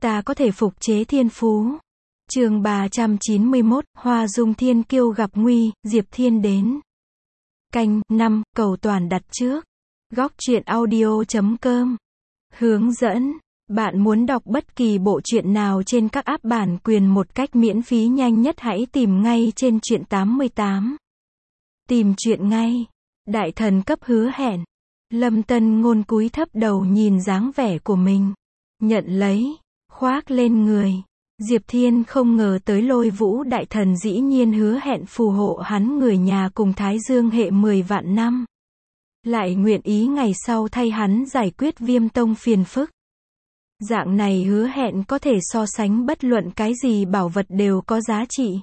ta có thể phục chế thiên phú. Chương 391, Hoa Dung Thiên Kiêu gặp nguy, Diệp Thiên đến. Canh 5, cầu toàn đặt trước. Góc truyện audio.com. Hướng dẫn. Bạn muốn đọc bất kỳ bộ truyện nào trên các app bản quyền một cách miễn phí nhanh nhất, hãy tìm ngay trên truyện 88. Tìm truyện ngay. Đại thần cấp hứa hẹn. Lâm Tân Ngôn cúi thấp đầu nhìn dáng vẻ của mình. Nhận lấy. Khoác lên người. Diệp Thiên không ngờ tới Lôi Vũ đại thần dĩ nhiên hứa hẹn phù hộ hắn người nhà cùng Thái Dương hệ 10 vạn năm. Lại nguyện ý ngày sau thay hắn giải quyết Viêm Tông phiền phức. Dạng này hứa hẹn có thể so sánh bất luận cái gì bảo vật đều có giá trị.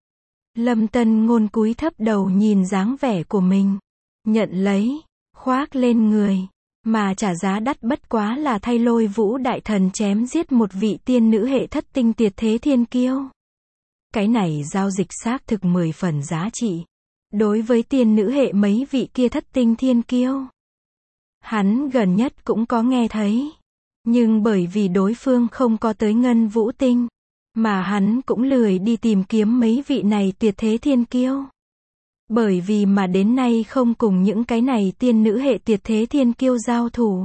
Lâm Tân Ngôn cúi thấp đầu nhìn dáng vẻ của mình. Nhận lấy. Khoác lên người. Mà trả giá đắt bất quá là thay Lôi Vũ đại thần chém giết một vị tiên nữ hệ thất tinh tuyệt thế thiên kiêu. Cái này giao dịch xác thực 10 phần giá trị. Đối với tiên nữ hệ mấy vị kia thất tinh thiên kiêu, hắn gần nhất cũng có nghe thấy. Nhưng bởi vì đối phương không có tới Ngân Vũ Tinh, mà hắn cũng lười đi tìm kiếm mấy vị này tuyệt thế thiên kiêu. Bởi vì mà đến nay không cùng những cái này tiên nữ hệ tuyệt thế thiên kiêu giao thủ.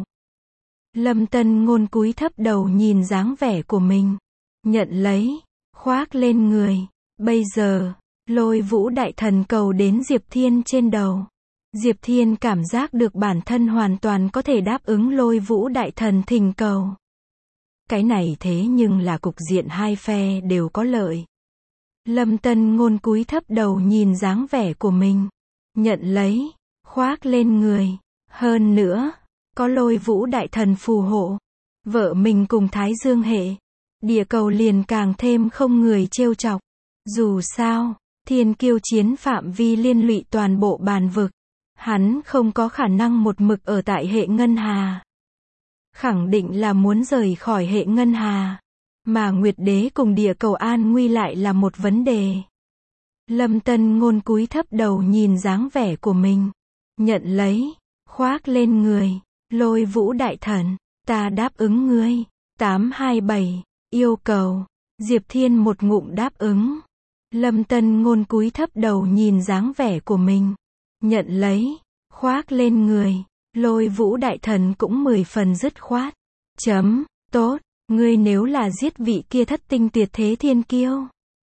Lâm Tân Ngôn cúi thấp đầu nhìn dáng vẻ của mình. Nhận lấy. Khoác lên người. Bây giờ, Lôi Vũ đại thần cầu đến Diệp Thiên trên đầu. Diệp Thiên cảm giác được bản thân hoàn toàn có thể đáp ứng Lôi Vũ đại thần thỉnh cầu. Cái này thế nhưng là cục diện hai phe đều có lợi. Lâm Tân Ngôn cúi thấp đầu nhìn dáng vẻ của mình. Nhận lấy. Khoác lên người. Hơn nữa, có Lôi Vũ đại thần phù hộ. Vợ mình cùng Thái Dương hệ. Địa cầu liền càng thêm không người trêu chọc. Dù sao, thiên kiêu chiến phạm vi liên lụy toàn bộ bàn vực. Hắn không có khả năng một mực ở tại hệ Ngân Hà. Khẳng định là muốn rời khỏi hệ Ngân Hà. Mà Nguyệt Đế cùng địa cầu an nguy lại là một vấn đề. Lâm Tân Ngôn cúi thấp đầu nhìn dáng vẻ của mình. Nhận lấy. Khoác lên người. Lôi Vũ đại thần. Ta đáp ứng ngươi. 827. Yêu cầu. Diệp Thiên một ngụm đáp ứng. Lâm Tân Ngôn cúi thấp đầu nhìn dáng vẻ của mình. Nhận lấy. Khoác lên người. Lôi Vũ đại thần cũng 10 phần dứt khoát. Tốt. Ngươi nếu là giết vị kia thất tinh tuyệt thế thiên kiêu,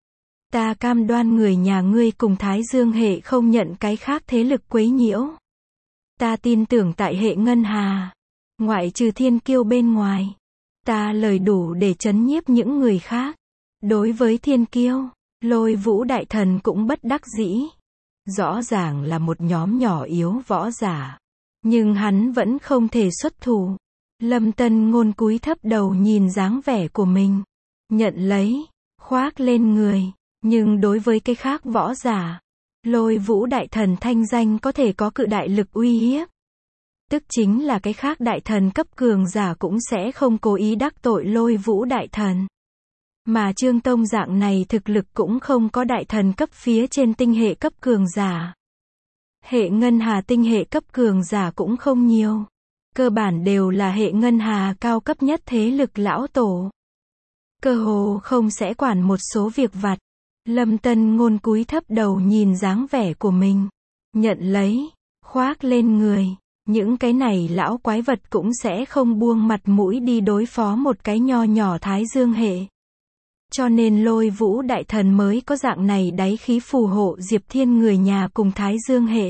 ta cam đoan người nhà ngươi cùng Thái Dương hệ không nhận cái khác thế lực quấy nhiễu. Ta tin tưởng tại hệ Ngân Hà, ngoại trừ thiên kiêu bên ngoài, ta lời đủ để trấn nhiếp những người khác. Đối với thiên kiêu, Lôi Vũ đại thần cũng bất đắc dĩ. Rõ ràng là một nhóm nhỏ yếu võ giả, nhưng hắn vẫn không thể xuất thủ. Lâm Tân Ngôn cúi thấp đầu nhìn dáng vẻ của mình. Nhận lấy. Khoác lên người. Nhưng đối với cái khác võ giả, Lôi Vũ đại thần thanh danh có thể có cự đại lực uy hiếp. Tức chính là cái khác đại thần cấp cường giả cũng sẽ không cố ý đắc tội Lôi Vũ đại thần. Mà Trương Tông dạng này thực lực cũng không có đại thần cấp phía trên tinh hệ cấp cường giả. Hệ Ngân Hà tinh hệ cấp cường giả cũng không nhiều. Cơ bản đều là hệ Ngân Hà cao cấp nhất thế lực lão tổ. Cơ hồ không sẽ quản một số việc vặt. Lâm Tân Ngôn cúi thấp đầu nhìn dáng vẻ của mình. Nhận lấy. Khoác lên người. Những cái này lão quái vật cũng sẽ không buông mặt mũi đi đối phó một cái nho nhỏ Thái Dương hệ. Cho nên Lôi Vũ đại thần mới có dạng này đáy khí phù hộ Diệp Thiên người nhà cùng Thái Dương hệ.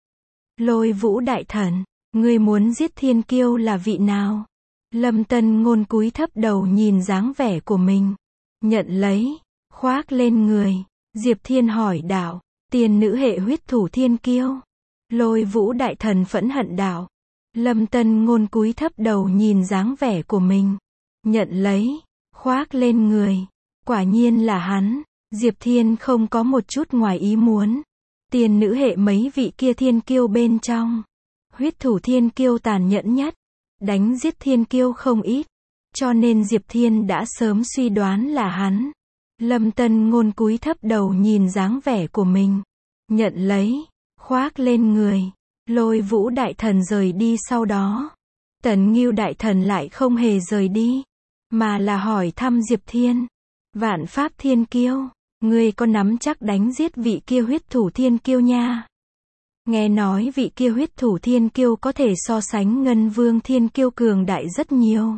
Lôi Vũ đại thần. Ngươi muốn giết thiên kiêu là vị nào? Lâm Tân Ngôn cúi thấp đầu nhìn dáng vẻ của mình. Nhận lấy. Khoác lên người. Diệp Thiên hỏi đạo. Tiên nữ hệ huyết thủ thiên kiêu. Lôi Vũ đại thần phẫn hận đạo. Lâm Tân Ngôn cúi thấp đầu nhìn dáng vẻ của mình. Nhận lấy. Khoác lên người. Quả nhiên là hắn. Diệp Thiên không có một chút ngoài ý muốn. Tiên nữ hệ mấy vị kia thiên kiêu bên trong, huyết thủ thiên kiêu tàn nhẫn nhất, đánh giết thiên kiêu không ít, cho nên Diệp Thiên đã sớm suy đoán là hắn. Lâm Tân Ngôn cúi thấp đầu nhìn dáng vẻ của mình. Nhận lấy. Khoác lên người. Lôi Vũ đại thần rời đi sau đó. Tần Ngưu đại thần lại không hề rời đi. mà là hỏi thăm Diệp Thiên. Vạn Pháp Thiên Kiêu, ngươi có nắm chắc đánh giết vị kia huyết thủ thiên kiêu nha? Nghe nói vị kia huyết thủ thiên kiêu có thể so sánh Ngân Vương thiên kiêu cường đại rất nhiều.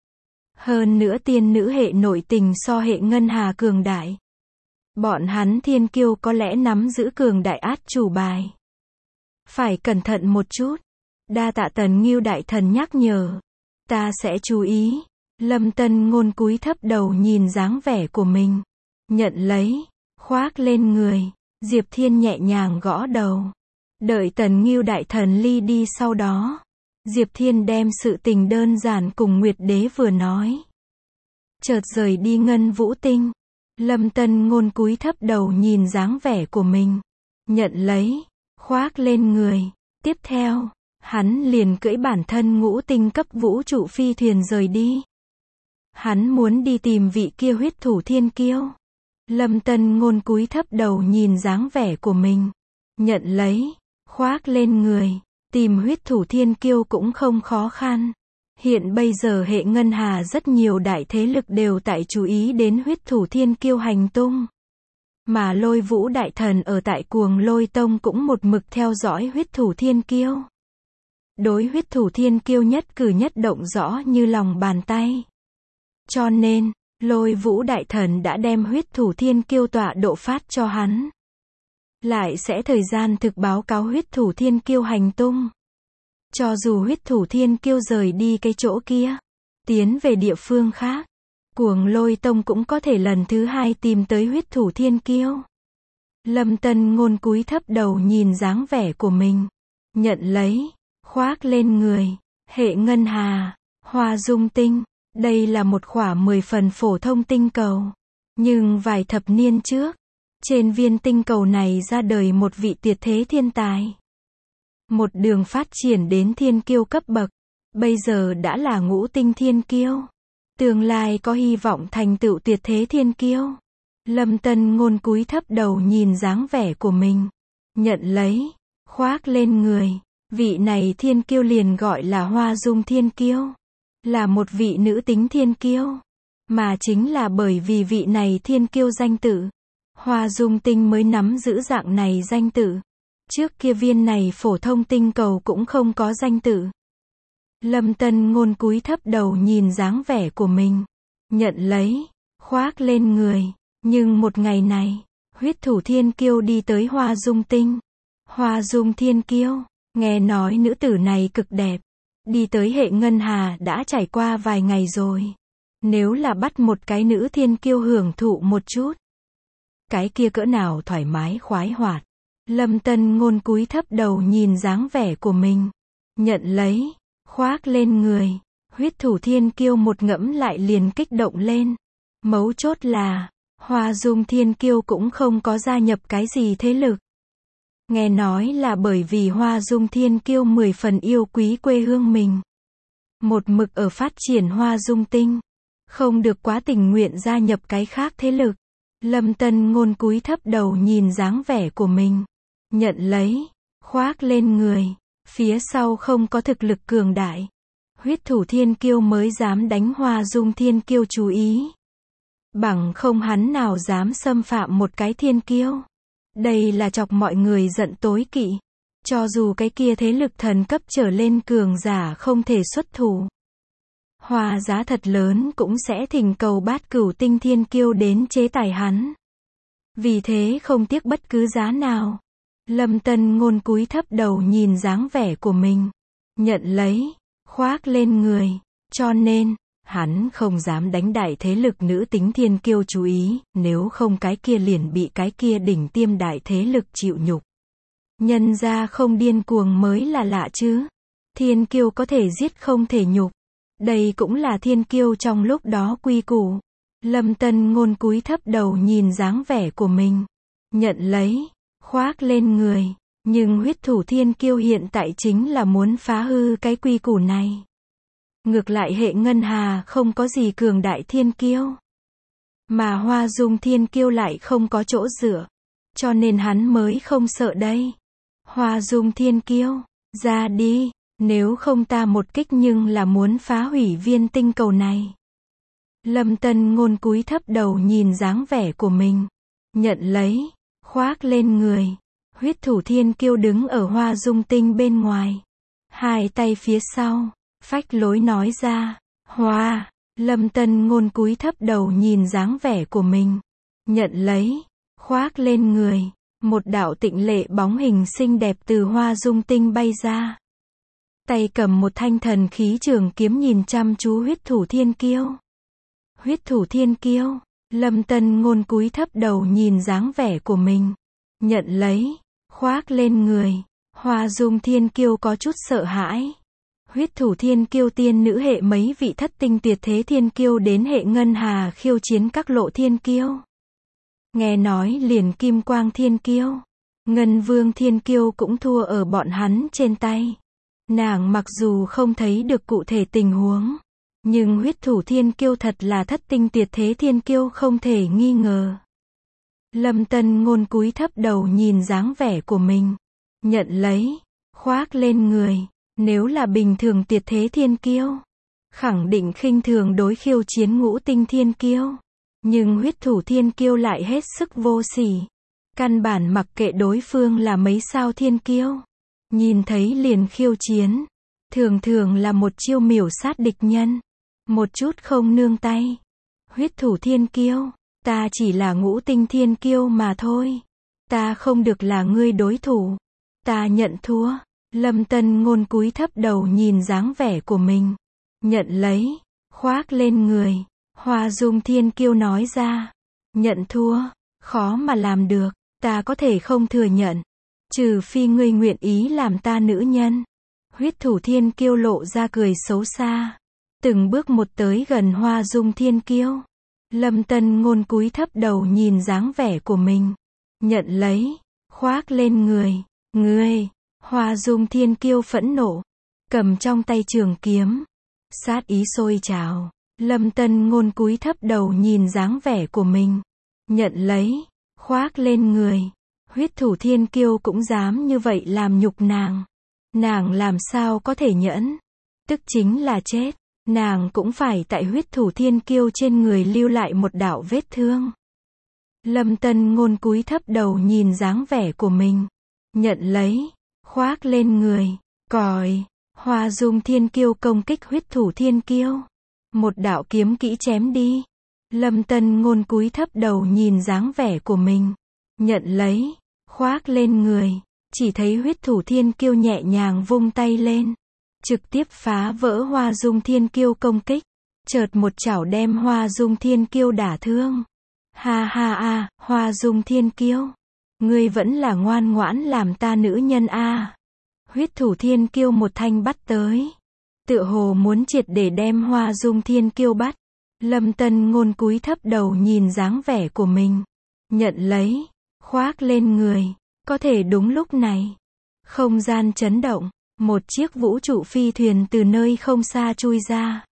Hơn nữa tiên nữ hệ nội tình so hệ ngân hà cường đại. Bọn hắn thiên kiêu có lẽ nắm giữ cường đại át chủ bài. Phải cẩn thận một chút. Đa tạ Tần Ngưu đại thần nhắc nhở. Ta sẽ chú ý. Lâm Tân Ngôn cúi thấp đầu nhìn dáng vẻ của mình. Nhận lấy. Khoác lên người. Diệp Thiên nhẹ nhàng gõ đầu. Đợi Tần Ngưu đại thần ly đi sau đó. Diệp Thiên đem sự tình đơn giản cùng Nguyệt Đế vừa nói. Chợt rời đi Ngân Vũ Tinh. Lâm Tân Ngôn cúi thấp đầu nhìn dáng vẻ của mình. Nhận lấy. Khoác lên người. Tiếp theo, hắn liền cưỡi bản thân ngũ tinh cấp vũ trụ phi thuyền rời đi. Hắn muốn đi tìm vị kia huyết thủ thiên kiêu. Lâm Tân Ngôn cúi thấp đầu nhìn dáng vẻ của mình. Nhận lấy. Khoác lên người. Tìm huyết thủ thiên kiêu cũng không khó khăn. Hiện bây giờ hệ ngân hà rất nhiều đại thế lực đều tại chú ý đến huyết thủ thiên kiêu hành tung. Mà Lôi Vũ đại thần ở tại Cuồng Lôi Tông cũng một mực theo dõi huyết thủ thiên kiêu. Đối huyết thủ thiên kiêu nhất cử nhất động rõ như lòng bàn tay. Cho nên, Lôi Vũ đại thần đã đem huyết thủ thiên kiêu tọa độ phát cho hắn. Lại sẽ thời gian thực báo cáo huyết thủ thiên kiêu hành tung. Cho dù huyết thủ thiên kiêu rời đi cái chỗ kia, tiến về địa phương khác, Cuồng Lôi Tông cũng có thể lần thứ hai tìm tới huyết thủ thiên kiêu. Lâm Tân Ngôn cúi thấp đầu nhìn dáng vẻ của mình. Nhận lấy. Khoác lên người. Hệ ngân hà. Hoa Dung Tinh. Đây là một khỏa 10 phần phổ thông tinh cầu. Nhưng vài thập niên trước, trên viên tinh cầu này ra đời một vị tuyệt thế thiên tài. Một đường phát triển đến thiên kiêu cấp bậc. Bây giờ đã là ngũ tinh thiên kiêu. Tương lai có hy vọng thành tựu tuyệt thế thiên kiêu. Lâm Tân Ngôn cúi thấp đầu nhìn dáng vẻ của mình. Nhận lấy. Khoác lên người. Vị này thiên kiêu liền gọi là Hoa Dung thiên kiêu. Là một vị nữ tính thiên kiêu. Mà chính là bởi vì vị này thiên kiêu danh tự, Hoa Dung Tinh mới nắm giữ dạng này danh tự. Trước kia viên này phổ thông tinh cầu cũng không có danh tự. Lâm Tân Ngôn cúi thấp đầu nhìn dáng vẻ của mình. Nhận lấy. Khoác lên người. Nhưng một ngày này, huyết thủ thiên kiêu đi tới Hoa Dung Tinh. Hoa Dung thiên kiêu, nghe nói nữ tử này cực đẹp. Đi tới hệ ngân hà đã trải qua vài ngày rồi. Nếu là bắt một cái nữ thiên kiêu hưởng thụ một chút, cái kia cỡ nào thoải mái khoái hoạt. Lâm Tân Ngôn cúi thấp đầu nhìn dáng vẻ của mình. Nhận lấy. Khoác lên người. Huyết thủ thiên kiêu một ngẫm lại liền kích động lên. Mấu chốt là, Hoa Dung thiên kiêu cũng không có gia nhập cái gì thế lực. Nghe nói là bởi vì Hoa Dung thiên kiêu 10 phần yêu quý quê hương mình. Một mực ở phát triển Hoa Dung Tinh. Không được quá tình nguyện gia nhập cái khác thế lực. Lâm Tân Ngôn cúi thấp đầu nhìn dáng vẻ của mình. Nhận lấy. Khoác lên người. Phía sau không có thực lực cường đại. Huyết thủ thiên kiêu mới dám đánh Hoa Dung thiên kiêu chú ý. Bằng không hắn nào dám xâm phạm một cái thiên kiêu. Đây là chọc mọi người giận tối kỵ. Cho dù cái kia thế lực thần cấp trở lên cường giả không thể xuất thủ, hoa giá thật lớn cũng sẽ thỉnh cầu Bát Cửu Tinh thiên kiêu đến chế tài hắn. Vì thế không tiếc bất cứ giá nào. Lâm Tân Ngôn cúi thấp đầu nhìn dáng vẻ của mình. Nhận lấy. Khoác lên người. Cho nên, hắn không dám đánh đại thế lực nữ tính thiên kiêu chú ý, nếu không cái kia liền bị cái kia đỉnh tiêm đại thế lực chịu nhục. Nhân ra không điên cuồng mới là lạ chứ. Thiên kiêu có thể giết không thể nhục. Đây cũng là thiên kiêu trong lúc đó quy củ. Lâm Tân Ngôn cúi thấp đầu nhìn dáng vẻ của mình. Nhận lấy. Khoác lên người. Nhưng huyết thủ thiên kiêu hiện tại chính là muốn phá hư cái quy củ này. Ngược lại hệ ngân hà không có gì cường đại thiên kiêu. Mà Hoa Dung thiên kiêu lại không có chỗ dựa. Cho nên hắn mới không sợ đây. Hoa Dung thiên kiêu, ra đi, nếu không ta một kích nhưng là muốn phá hủy viên tinh cầu này. Lâm Tân Ngôn cúi thấp đầu nhìn dáng vẻ của mình. Nhận lấy, khoác lên người. Huyết thủ thiên kiêu đứng ở Hoa Dung Tinh bên ngoài. Hai tay phía sau, phách lối nói ra. Hoa, Lâm Tân Ngôn cúi thấp đầu nhìn dáng vẻ của mình. Nhận lấy, khoác lên người. Một đạo tịnh lệ bóng hình xinh đẹp từ Hoa Dung Tinh bay ra. Tay cầm một thanh thần khí trường kiếm nhìn chăm chú huyết thủ thiên kiêu. Huyết thủ thiên kiêu, Lâm Tân Ngôn cúi thấp đầu nhìn dáng vẻ của mình. Nhận lấy, khoác lên người. Hoa Dung thiên kiêu có chút sợ hãi. Huyết thủ thiên kiêu tiên nữ hệ mấy vị thất tinh tuyệt thế thiên kiêu đến hệ ngân hà khiêu chiến các lộ thiên kiêu. Nghe nói liền kim quang thiên kiêu, ngân vương thiên kiêu cũng thua ở bọn hắn trên tay. Nàng mặc dù không thấy được cụ thể tình huống, nhưng huyết thủ thiên kiêu thật là thất tinh tuyệt thế thiên kiêu không thể nghi ngờ. Lâm Tân Ngôn cúi thấp đầu nhìn dáng vẻ của mình. Nhận lấy, khoác lên người. Nếu là bình thường tuyệt thế thiên kiêu, khẳng định khinh thường đối khiêu chiến ngũ tinh thiên kiêu. Nhưng huyết thủ thiên kiêu lại hết sức vô sỉ. Căn bản mặc kệ đối phương là mấy sao thiên kiêu. Nhìn thấy liền khiêu chiến. Thường thường là một chiêu miểu sát địch nhân. Một chút không nương tay. Huyết thủ thiên kiêu, ta chỉ là ngũ tinh thiên kiêu mà thôi. Ta không được là ngươi đối thủ. Ta nhận thua. Lâm Tân Ngôn cúi thấp đầu nhìn dáng vẻ của mình. Nhận lấy, khoác lên người. Hoa Dung thiên kiêu nói ra. Nhận thua, khó mà làm được. Ta có thể không thừa nhận. Trừ phi ngươi nguyện ý làm ta nữ nhân. Huyết thủ thiên kiêu lộ ra cười xấu xa. Từng bước một tới gần Hoa Dung thiên kiêu. Lâm Tân Ngôn cúi thấp đầu nhìn dáng vẻ của mình. Nhận lấy, khoác lên người. Ngươi, Hoa Dung thiên kiêu phẫn nộ. Cầm trong tay trường kiếm. Sát ý sôi trào. Lâm Tân Ngôn cúi thấp đầu nhìn dáng vẻ của mình. Nhận lấy, khoác lên người. Huyết thủ thiên kiêu cũng dám như vậy làm nhục nàng. Nàng làm sao có thể nhẫn. Tức chính là chết. Nàng cũng phải tại huyết thủ thiên kiêu trên người lưu lại một đạo vết thương. Lâm Tân Ngôn cúi thấp đầu nhìn dáng vẻ của mình. Nhận lấy, khoác lên người. Còi, Hoa Dung thiên kiêu công kích huyết thủ thiên kiêu. Một đạo kiếm kỹ chém đi. Lâm Tân Ngôn cúi thấp đầu nhìn dáng vẻ của mình. Nhận lấy, khoác lên người. Chỉ thấy huyết thủ thiên kiêu nhẹ nhàng vung tay lên. Trực tiếp phá vỡ Hoa Dung thiên kiêu công kích. Chợt một chảo đem Hoa Dung thiên kiêu đả thương. Ha ha a, Hoa Dung thiên kiêu. Ngươi vẫn là ngoan ngoãn làm ta nữ nhân a. Huyết thủ thiên kiêu một thanh bắt tới. Tựa hồ muốn triệt để đem Hoa Dung thiên kiêu bắt. Lâm Tân Ngôn cúi thấp đầu nhìn dáng vẻ của mình. Nhận lấy, khoác lên người. Có thể đúng lúc này. Không gian chấn động. Một chiếc vũ trụ phi thuyền từ nơi không xa chui ra.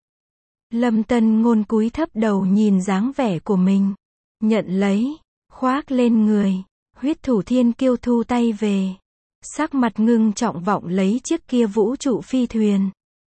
Lâm Tân Ngôn cúi thấp đầu nhìn dáng vẻ của mình. Nhận lấy, khoác lên người. Huyết thủ thiên kiêu thu tay về. Sắc mặt ngưng trọng vọng lấy chiếc kia vũ trụ phi thuyền.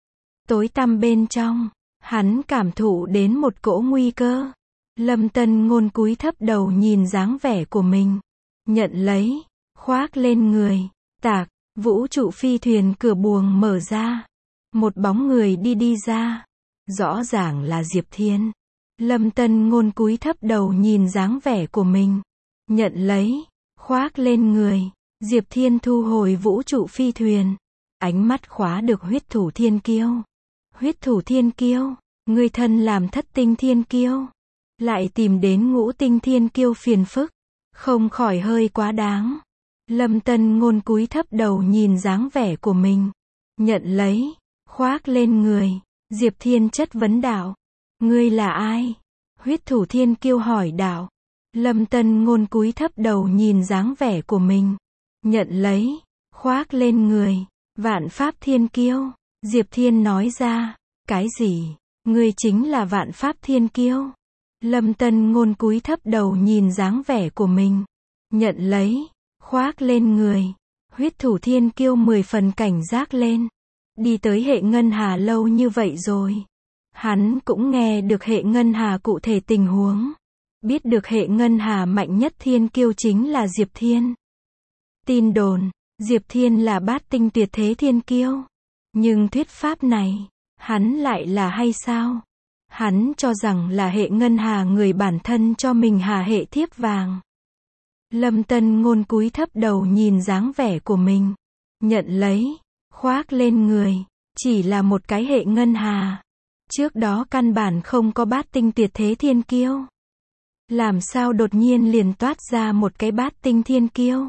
Tối tăm bên trong, hắn cảm thụ đến một cỗ nguy cơ. Lâm Tân Ngôn cúi thấp đầu nhìn dáng vẻ của mình. Nhận lấy, khoác lên người. Tạc, vũ trụ phi thuyền cửa buồng mở ra. Một bóng người đi ra. Rõ ràng là Diệp Thiên. Lâm Tân Ngôn cúi thấp đầu nhìn dáng vẻ của mình. Nhận lấy, khoác lên người. Diệp Thiên thu hồi vũ trụ phi thuyền. Ánh mắt khóa được huyết thủ thiên kiêu. Huyết thủ thiên kiêu, ngươi thân làm thất tinh thiên kiêu. Lại tìm đến ngũ tinh thiên kiêu phiền phức. Không khỏi hơi quá đáng. Lâm Tân Ngôn cúi thấp đầu nhìn dáng vẻ của mình. Nhận lấy, khoác lên người. Diệp Thiên chất vấn đạo. Ngươi là ai? Huyết thủ thiên kiêu hỏi đạo. Lâm Tân Ngôn cúi thấp đầu nhìn dáng vẻ của mình. Nhận lấy, khoác lên người. Vạn Pháp thiên kiêu. Diệp Thiên nói ra. Cái gì? Ngươi chính là Vạn Pháp thiên kiêu. Lâm Tân Ngôn cúi thấp đầu nhìn dáng vẻ của mình. Nhận lấy, khoác lên người. Huyết thủ thiên kiêu 10 phần cảnh giác lên. Đi tới hệ ngân hà lâu như vậy rồi. Hắn cũng nghe được hệ ngân hà cụ thể tình huống. Biết được hệ ngân hà mạnh nhất thiên kiêu chính là Diệp Thiên. Tin đồn, Diệp Thiên là bát tinh tuyệt thế thiên kiêu. Nhưng thuyết pháp này, hắn lại là hay sao? Hắn cho rằng là hệ ngân hà người bản thân cho mình hà hệ thiếp vàng. Lâm Tân Ngôn cúi thấp đầu nhìn dáng vẻ của mình. Nhận lấy, khoác lên người, chỉ là một cái hệ ngân hà. Trước đó căn bản không có bát tinh tuyệt thế thiên kiêu. Làm sao đột nhiên liền toát ra một cái bát tinh thiên kiêu?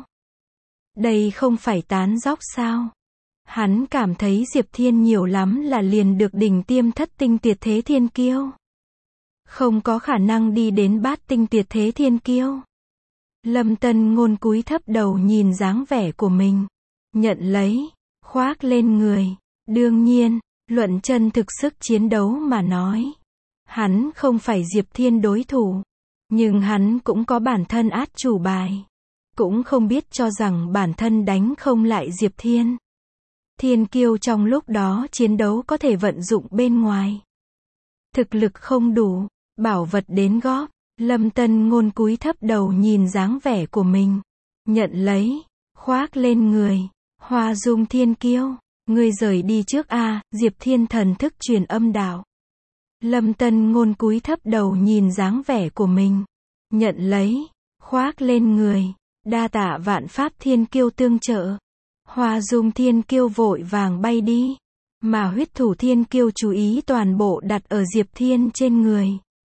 Đây không phải tán dóc sao? Hắn cảm thấy Diệp Thiên nhiều lắm là liền được đỉnh tiêm thất tinh tuyệt thế thiên kiêu. Không có khả năng đi đến bát tinh tuyệt thế thiên kiêu. Lâm Tân Ngôn cúi thấp đầu nhìn dáng vẻ của mình. Nhận lấy, khoác lên người. Đương nhiên, luận chân thực sức chiến đấu mà nói. Hắn không phải Diệp Thiên đối thủ. Nhưng hắn cũng có bản thân át chủ bài. Cũng không biết cho rằng bản thân đánh không lại Diệp Thiên. Thiên kiêu trong lúc đó chiến đấu có thể vận dụng bên ngoài. Thực lực không đủ, bảo vật đến góp. Lâm Tân Ngôn cúi thấp đầu nhìn dáng vẻ của mình. Nhận lấy, khoác lên người. Hoa Dung thiên kiêu, ngươi rời đi trước a. Diệp Thiên thần thức truyền âm đạo. Lâm Tân Ngôn cúi thấp đầu nhìn dáng vẻ của mình. Nhận lấy, khoác lên người. Đa tạ vạn pháp thiên kiêu tương trợ. Hoa Dung thiên kiêu vội vàng bay đi. Mà huyết thủ thiên kiêu chú ý toàn bộ đặt ở Diệp Thiên trên người.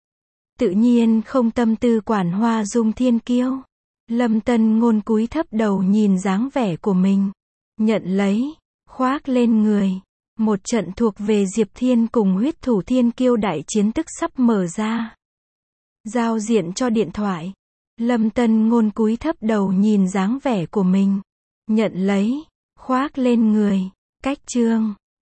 Tự nhiên không tâm tư quản Hoa Dung thiên kiêu. Lâm Tân Ngôn cúi thấp đầu nhìn dáng vẻ của mình. Nhận lấy, khoác lên người. Một trận thuộc về Diệp Thiên cùng huyết thủ thiên kiêu đại chiến tức sắp mở ra. Giao diện cho điện thoại. Lâm Tân Ngôn cúi thấp đầu nhìn dáng vẻ của mình. Nhận lấy, khoác lên người. Cách chương